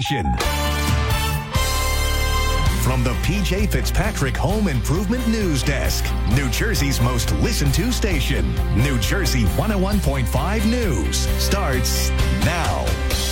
From the PJ Fitzpatrick Home Improvement News Desk, New Jersey's most listened to station, New Jersey 101.5 News starts now.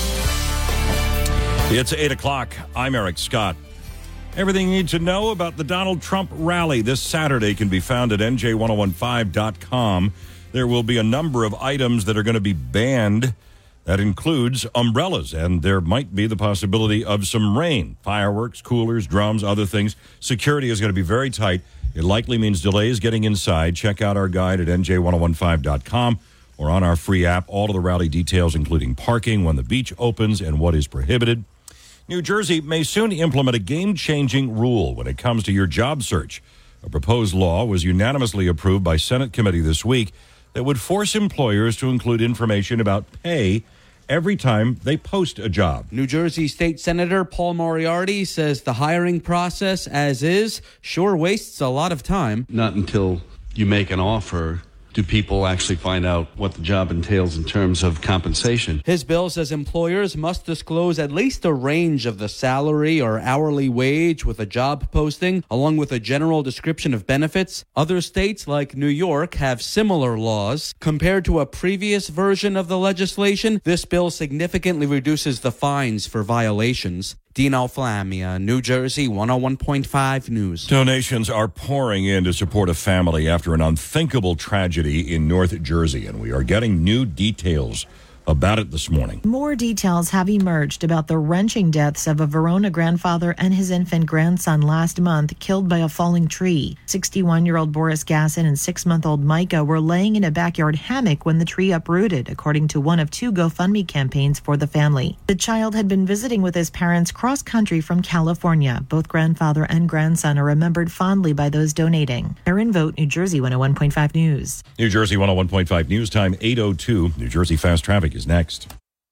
It's 8 o'clock. I'm Eric Scott. Everything you need to know about the Donald Trump rally this Saturday can be found at NJ1015.com. There will be a number of items that are going to be banned. That includes umbrellas, and there might be the possibility of some rain. Fireworks, coolers, drums, other things. Security is going to be very tight. It likely means delays getting inside. Check out our guide at NJ1015.com or on our free app. All of the rally details, including parking, when the beach opens, and what is prohibited. New Jersey may soon implement a game-changing rule when it comes to your job search. A proposed law was unanimously approved by Senate committee this week that would force employers to include information about pay every time they post a job. New Jersey State Senator Paul Moriarty says the hiring process, as is, sure wastes a lot of time. Not until you make an offer do people actually find out what the job entails in terms of compensation. His bill says employers must disclose at least a range of the salary or hourly wage with a job posting, along with a general description of benefits. Other states, like New York, have similar laws. Compared to a previous version of the legislation, this bill significantly reduces the fines for violations. Dino Flamia, New Jersey 101.5 News. Donations are pouring in to support a family after an unthinkable tragedy in North Jersey, and we are getting new details about it this morning. More details have emerged about the wrenching deaths of a Verona grandfather and his infant grandson last month, killed by a falling tree. 61-year-old Boris Gasson and 6-month-old Micah were laying in a backyard hammock when the tree uprooted, according to one of 2 GoFundMe campaigns for the family. The child had been visiting with his parents cross-country from California. Both grandfather and grandson are remembered fondly by those donating. Erin Vogt, New Jersey 101.5 News. New Jersey 101.5 News time, 8:02. New Jersey Fast Traffic is next.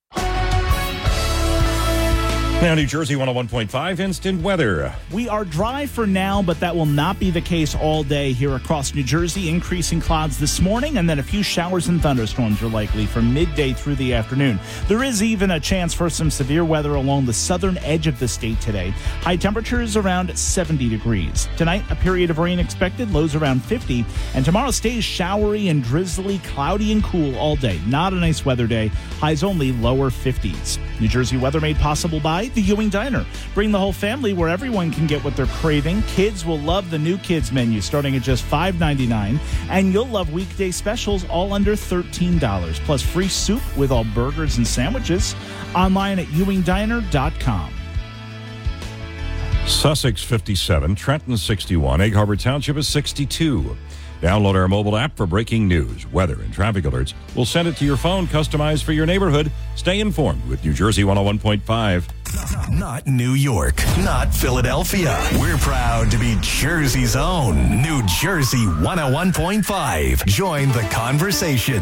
Now, New Jersey 101.5 instant weather. We are dry for now, but that will not be the case all day here across New Jersey. Increasing clouds this morning, and then a few showers and thunderstorms are likely from midday through the afternoon. There is even a chance for some severe weather along the southern edge of the state today. High temperatures around 70 degrees. Tonight, a period of rain expected, lows around 50. And tomorrow stays showery and drizzly, cloudy and cool all day. Not a nice weather day. Highs only lower 50s. New Jersey weather made possible by the Ewing Diner. Bring the whole family where everyone can get what they're craving. Kids will love the new kids menu starting at just $5.99. And you'll love weekday specials all under $13. Plus free soup with all burgers and sandwiches. Online at ewingdiner.com. Sussex 57, Trenton 61, Egg Harbor Township is 62. Download our mobile app for breaking news, weather, and traffic alerts. We'll send it to your phone, customized for your neighborhood. Stay informed with New Jersey 101.5. Not New York, not Philadelphia. We're proud to be Jersey's own New Jersey 101.5. Join the conversation.